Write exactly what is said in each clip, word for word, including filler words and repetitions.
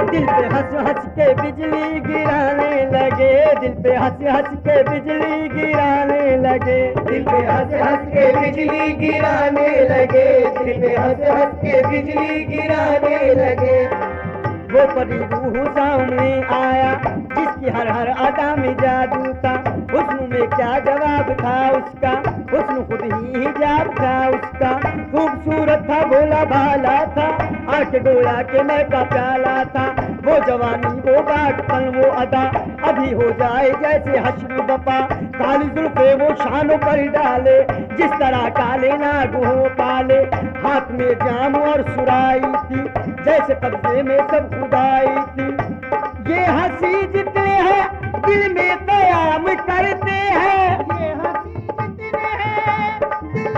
दिल पे हंस हंस के बिजली गिराने लगे, दिल पे हंस हंस के बिजली गिराने लगे, दिल पे हंस हंस के बिजली गिराने लगे, दिल पे हंस हंस के बिजली गिराने लगे। वो परी रूह सामने आया जिसकी हर हर अदा में जादू था, हुस्न में क्या जवाब था उसका, हुस्न खुद ही हिजाब था उसका। खूबसूरत था, भोला भाला था, आंख गोया के मैं का प्याला था। वो जवानी वो बाटपन वो अदा अभी हो जाए जैसे हश्र बपा। काली जुल्फे वो शानों पर डाले जिस तरह काले नागों पाले। हाथ में जाम और सुराई थी जैसे कब्जे में सब खुदाई थी। ये हंसी जितने हैं दिल में कयाम करते हैं, ये हंसी जितने हैं दिल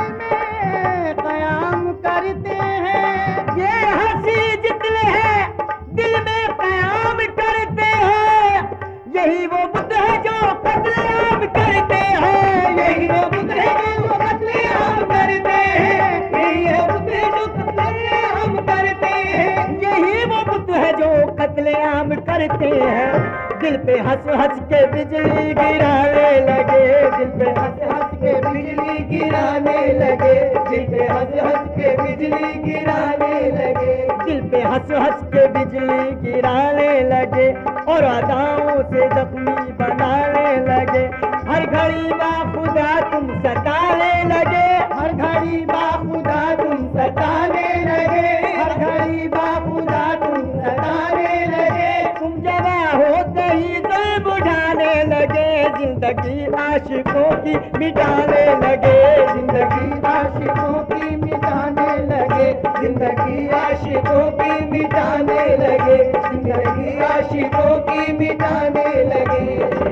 में कयाम करते हैं। ये हंसी जितने हैं दिल में कयाम करते हैं। यही वो बुद्ध है जो कत्लेआम करते हैं, यही वो बुद्ध है जो कत्लेआम करते हैं, यही है बुद्ध है जो कत्लेआम करते हैं। यही वो बुद्ध है जो कत्लेआम करते हैं। दिल पे हंस हंस के बिजली गिराने लगे, दिल पे हंस हंस के बिजली गिराने लगे, दिल पे हंस हंस के बिजली गिराने लगे। दिल पे हंस हंस के बिजली गिराने लगे और अदाओं से जख्मी बनाने लगे। हर घड़ी बाखुदा तुम सताने लगे, हर घड़ी बाखुदा तुम सताने लगे, हर घड़ी बाखुदा तुम सताने लगे। तुम जवा होते ही दिल बुझाने लगे, जिंदगी आशिकों की मिटाने लगे, जिंदगी आशिकों की मिटाने लगे, जिंदगी आशिकों की मिटाने लगे, जिंदगी आशिकों की मिटाने लगे।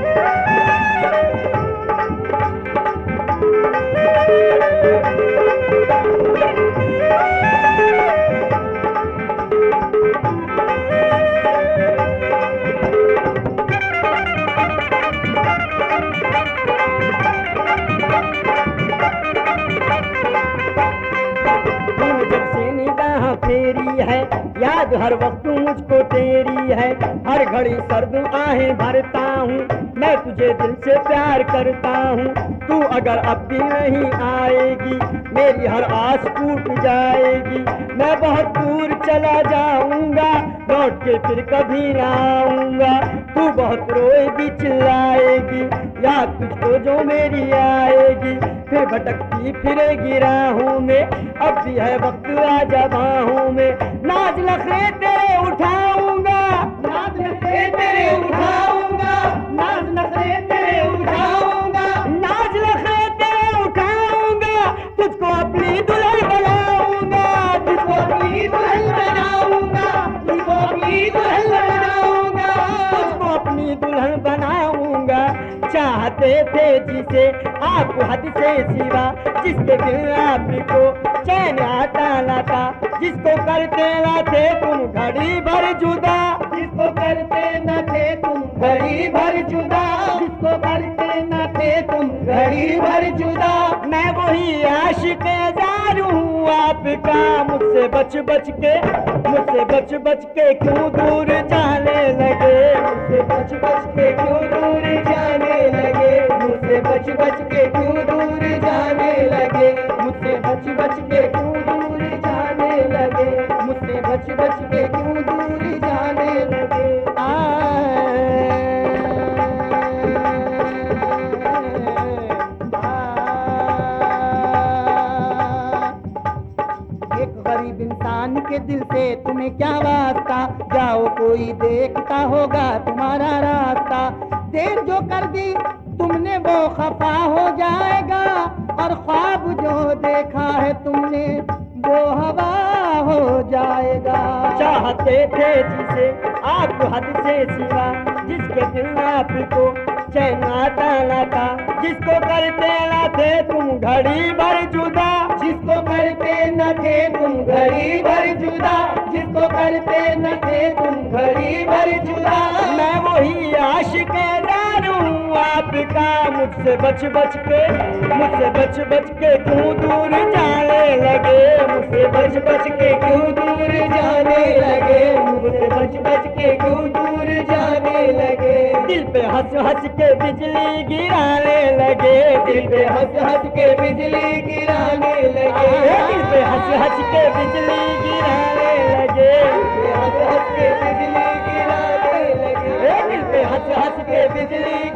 फेरी है याद हर वक्त मुझको तेरी है, हर घड़ी सर्द आहें भरता हूँ मैं तुझे दिल से प्यार करता हूँ। तू अगर अब भी नहीं आएगी मेरी हर आस टूट जाएगी। मैं बहुत दूर चला जाऊंगा लौट के फिर कभी ना आऊंगा। तू बहुत रोएगी चिल्लाएगी याद तुझको जो मेरी आएगी। फिर भटकती फिरेगी राहों में अब भी है वक्त आजा बाहों में। नाज नखरे तेरे उठाऊंगा, नाज नखरे तेरे उठाऊंगा, नाज नखरे तेरे उठाऊंगा, नाज नखरे तेरे उठाऊंगा। तुझको अपनी दुल्हन बनाऊंगा, तुझको अपनी दुल्हन बनाऊंगा, तुझको अपनी दुल्हन बनाऊंगा, तुझको अपनी दुल्हन बनाऊंगा। चाहते थे जिसे आप हद से सिवा, जिसके दिल आपको चैन आता लाता, जिसको करते ना थे तुम घड़ी भर जुदा, जिसको करते न थे तुम घड़ी भर जुदा, जिसको करते न थे तुम घड़ी भर जुदा। मैं वही आशिक जार हूँ आपका, मुझसे बच बच के मुझसे बच बच के क्यों दूर जाने लगे, मुझसे बच बच के क्यों दूर जाने लगे, मुझसे बच बच के क्यों दूर जाने लगे, मुझसे बच बच के क्यों दूर जाने लगे, मुझसे बच बच के क्यों दूर जाने लगे। एक गरीब इंसान के दिल से तुम्हें क्या वास्ता, जाओ कोई देखता होगा तुम्हारा रास्ता। देर जो कर दी तुमने वो खफा हो जाएगा, और ख्वाब जो देखा है तुमने वो हवा हो जाएगा। चाहते थे जिसे आप हद से सिवा, जिसके दिल आपको चैन आता ना था, जिसको करते ना थे तुम घड़ी भर जुदा, जिसको करते न थे तुम घड़ी भर जुदा, जिसको करते न थे तुम घड़ी भर जुदा। मैं वही आशिक हूँ आपका, मुझसे बच बच के मुझसे बच बच के क्यों दूर जाने लगे, मुझसे बच बच के क्यों दूर जाने लगे, मुझसे बच बच बच के क्यों दूर जाने लगे। दिल पे हंस हंस के बिजली गिराने लगे, दिल पे हंस हंस के बिजली गिराने लगे। दिल पे हंस हंस के बिजली गिराने लगे, हंस हंस के बिजली गिराने लगे। दिल पे हंस हंस के बिजली